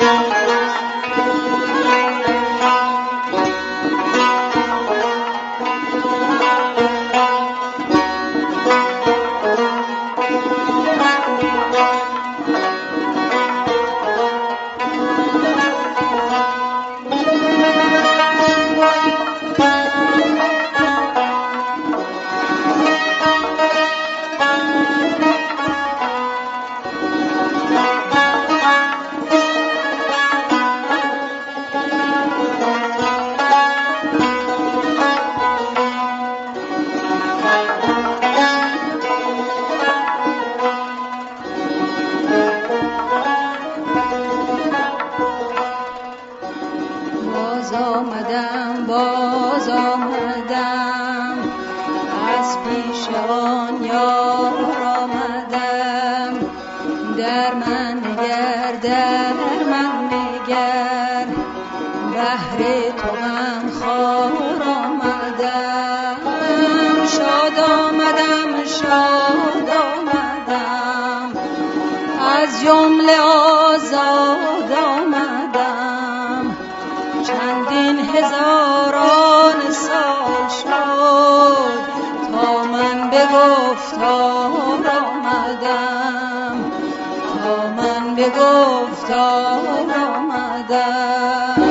باز آمدم از پیش آن یار آمدم. در من نگر در من نگر، بهر تو من خار آمدم. شاد آمدم شاد آمدم، از جمله آزاد آمدم. چندین هزاران سال شد تا من به گفتار آمدم، تا من به گفتار آمدم.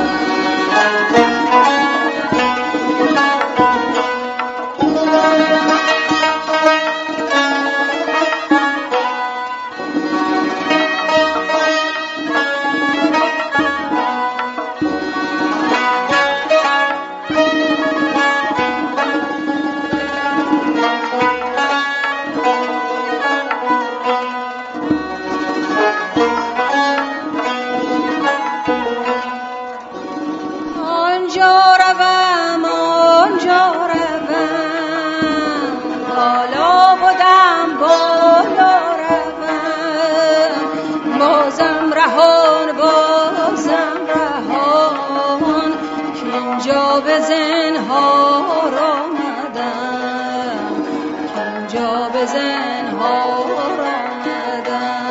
به زنهار آمدم، اینجا به زنهار آمدم.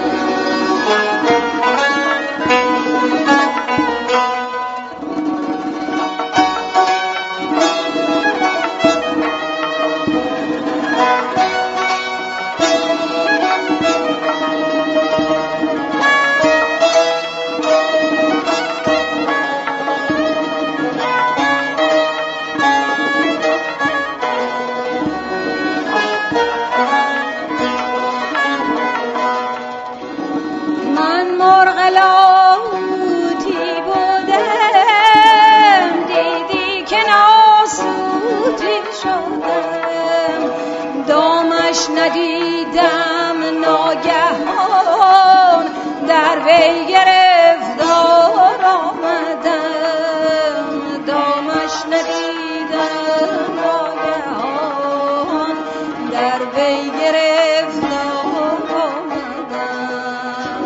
ندیدم ناگهان در وی گرفتار آمدم. دامش ندیدم ناگهان در وی گرفتار آمدم.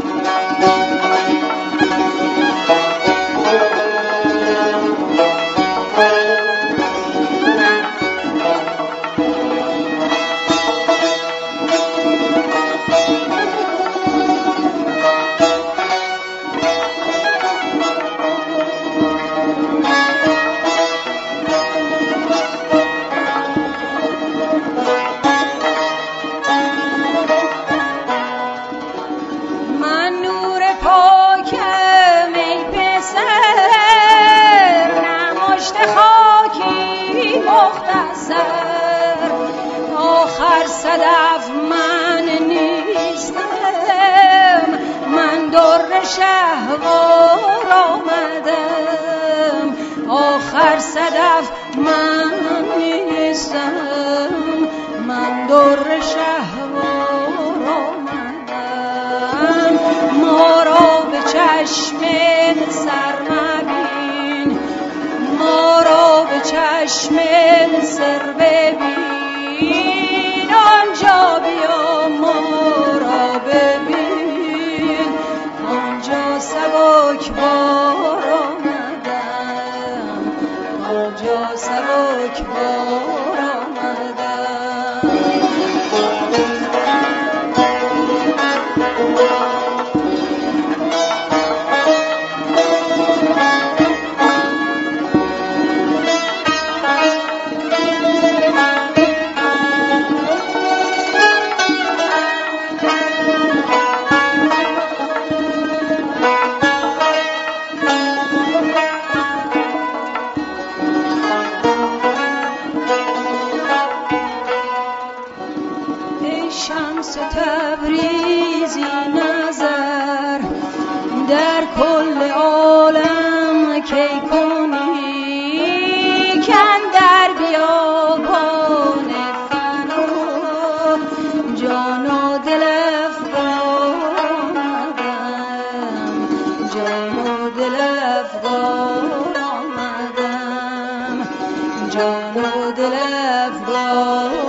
آخر صدف من نیستم، من در شهوار آمدم. آخر صدف من نیستم، من در شهوار آمدم. ما را به چشم سر مبین، ما را به چشم سر ببین. آنجا بیا ما را ببین، آنجا سبکبار آمدم، آنجا سبکبار آمدم. در کل عالم کی کنی کن در بیابان فنا جان و دل افگار آمدم جان و دل افگار آمدم جان و دل افگار